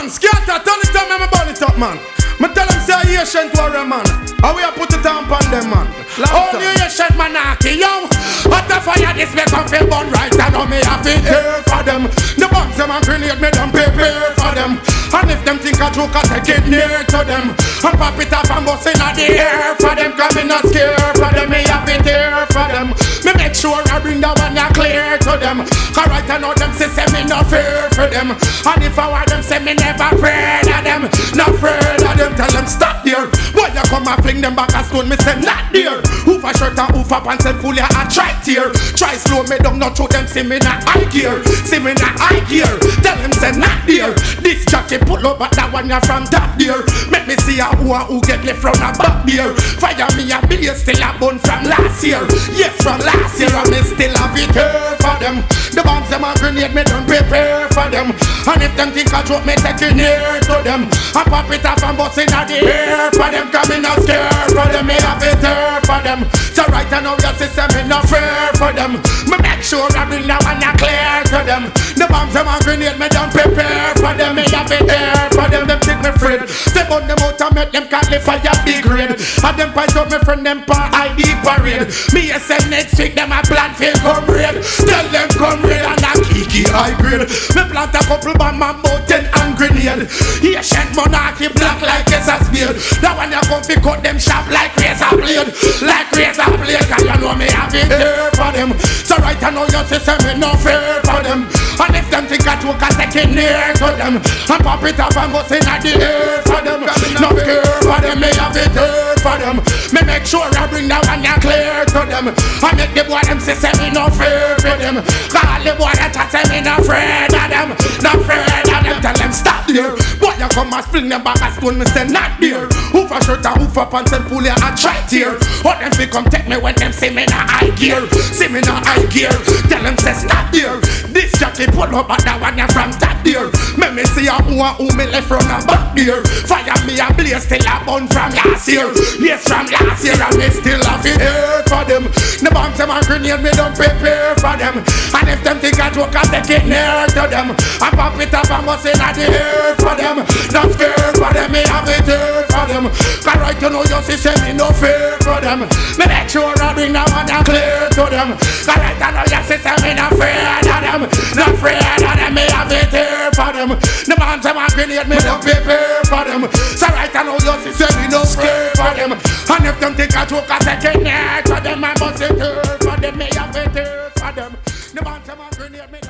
man, scatter, turn it up, me burn it up, man. Me tell them say Asian to a man. How we a put it on them, man. All the Asian manaki, yo. What the fire this me come feel burn right. I know me have it here for them. The bombs them and grenade me don't prepare for them. And if them think a joke, I take it near to them. And pop it off and bust in the air for them. Cause me not scared for them, me have it here for them. Me make sure I bring the one that clear to them. Cause right I know them say me no fear for them. And if I want them say me never afraid of them. Not afraid of them, tell them stop there. Boy you come and fling them back a stone, me say not there. Hoof a shirt and hoof a pants and fully I try tear. Try slow me down, not show them see me not high gear. See me not high gear, tell them say not there. This jockey pull up but that one you from top there. Make me see a who get left from a back there. Fire me a bill still a bun from last year. Yes from last year and me still have it here for them. The bombs them and grenade me don't prepare for them. And if them think I joke me take it near to them. And pop it off and bust in the air for them. Cause me not scared for them, me have it here for them. So right now your system me not fair for them. Me make sure I bring that one clear to them. The bombs them and grenade me don't prepare for them. Me have it here for them, them take me afraid. Step on them out and make them call the fire big raid. And them point out me friend them pa ID parade. Me a say next week them a plan for come raid. Tell them come raid and a kiki high grade. Me plant a couple bomb and mountain and grenade. Asian monarchy black like it's a spade. That one you come fi cut them sharp like razor blade. Like razor blade, cause you know me have it here for them. So right I know you say me no fear for them. And if them think I joke I take it near to them. And pop it off and bust in the air for them. No fear for them, me have it here for them. Me make sure I bring that one clear to them. I make the boy them say me no fear for them. Cause all the boy that say me no afraid of them. No afraid of them, tell them stop there. Boy you come and fling them back a stone, me say not there. Hoof a shirt and hoof a pants and fully I try tear. What them fi come take me when them see me no high gear. See me no high gear, tell them say stop there. This jockey pull up but that one you from top there. Me see a who me left from the back there. Fire me a blaze still a burn from last year. Yes from last year and me still have it here for them. The bombs them and grenade me don't prepare for them. And if them think I joke I take it near to them. I pop it up and bust in the air for them. Not scared for them, me have it here for them. Cause right you know you see me no fear for them. Me make sure I bring that one clear to them. Cause right I know you see me no afraid of them. Not afraid of them, me have it here for them. The bombs them and grenade me don't prepare for them. So right I know you see me no scared for them. And if them think I joke I take it near to them, I must it here for them, me have it here for them. The bombs them and grenade me